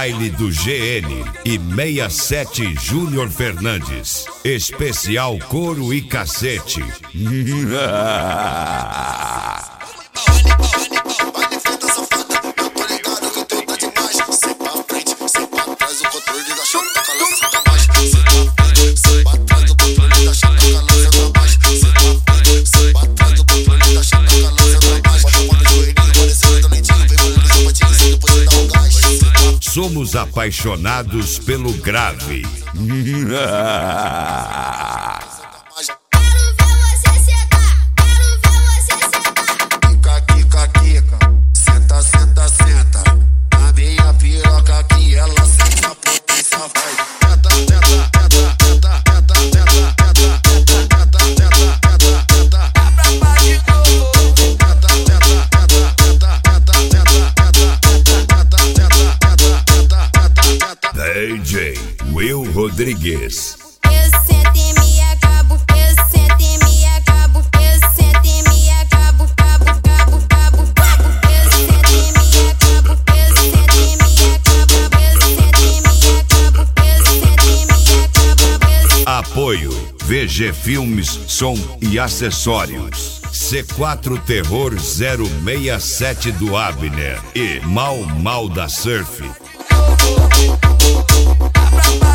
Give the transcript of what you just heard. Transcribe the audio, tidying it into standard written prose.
Baile do GN e 67 Júnior Fernandes. Especial couro e cacete. Somos apaixonados pelo grave. DJ Will Rodrigues. Eu sento e me acabo, eu sento e me acabo, eu sento e me acabo, cabo. Eu sento e me acabo, eu sento e me acabo, eu sento e me acabo, eu sento e me acabo. Apoio VG Filmes, som e acessórios. C4 Terror 067 do Abner e Mal da Surf.